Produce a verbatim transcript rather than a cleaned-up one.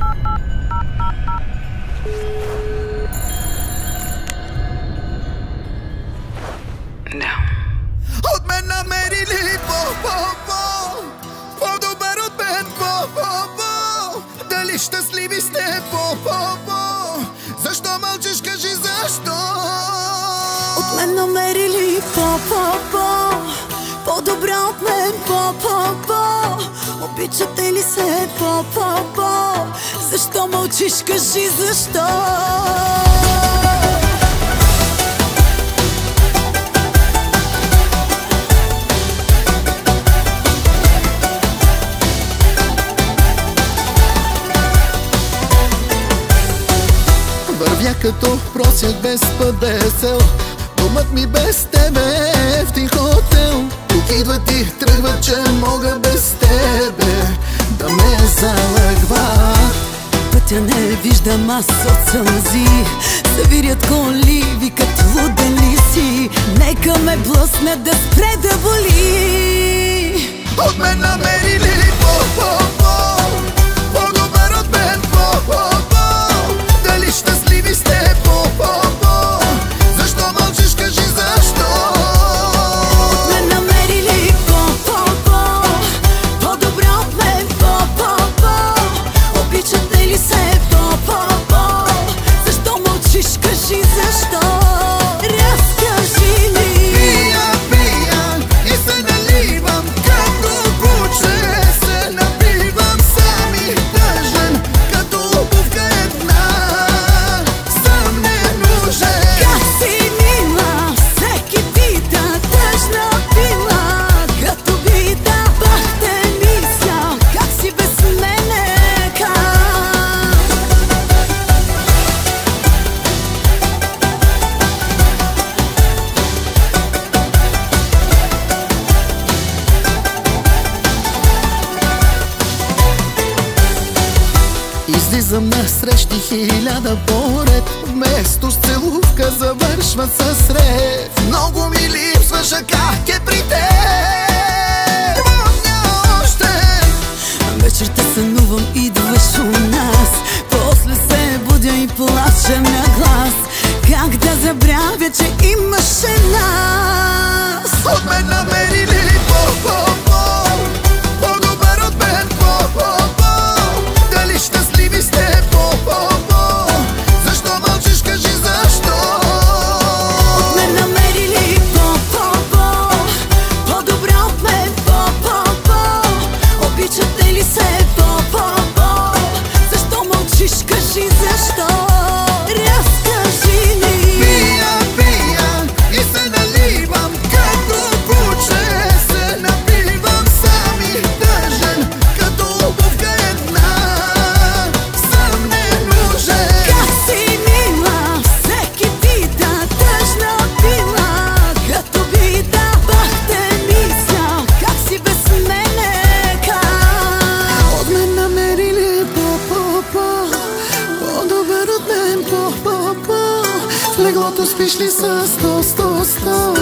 От мен намери ли по-по-по по-добър от мен по-по-по? Дали щастливи сте по-по-по? Защо мълчиш, кажи защо? От мен намери ли по-по-по по-добра от мен по-по-по? Обичате ли се по-по-по? Защо мълчиш, кажи защо? Вървя като просяк без падесел, домът ми без тебе е в тих хотел. Тук идват и тръгват, че мога без тебе да ме залъгва. Пътя не виждам аз от сълзи, завирят коли, викат луден ли си? Нека ме блъсне да спре да боли. От мен намери ли по-по-по по-добър от мен по-по-по? Дали щастливи сте по-по-по? Защо мълчиш, кажи защо? От мен намери ли по-по-по по-добра от мен по-по-по? Обичате ли се по-по-по? Защо мълчиш, кажи защо? Разкажи ми. Пия, пия и се наливам, като куче се напивам, сам и тъжен, като обувка една, съм ненужен. Как си мила, всеки пита, тъжна била, като бита. Бах те мисля, как си без мене, как? Излизам на срещи хиляда поред, вместо с целувка завършва с рев. Много ми липсваш, а как е при теб? Помня още Вечерта сънувам, идваш у нас, после се будя и плача на глас. Как да забравя, че имаше нас? от мен намери ли по-по-по по-добър от мен по-по-по? Дали щастливи сте по-по-по? Защо мълчиш, кажи защо? От мен намери ли по-по-по по-добра от мен по-по-по? Обичате ли се по-по-по? Защо мълчиш, кажи защо? Разкажи ми. Пия, пия и се наливам, като куче се напивам, сам и тъжен, като обувка една, съм ненужен. Как си мила, всеки пита, тъжна била, като бита. Бах те мисля, как си без мене, как? От мен намери ли по-по-по по-добър от мен по-по-по? В леглото спиш ли с сто, сто, сто?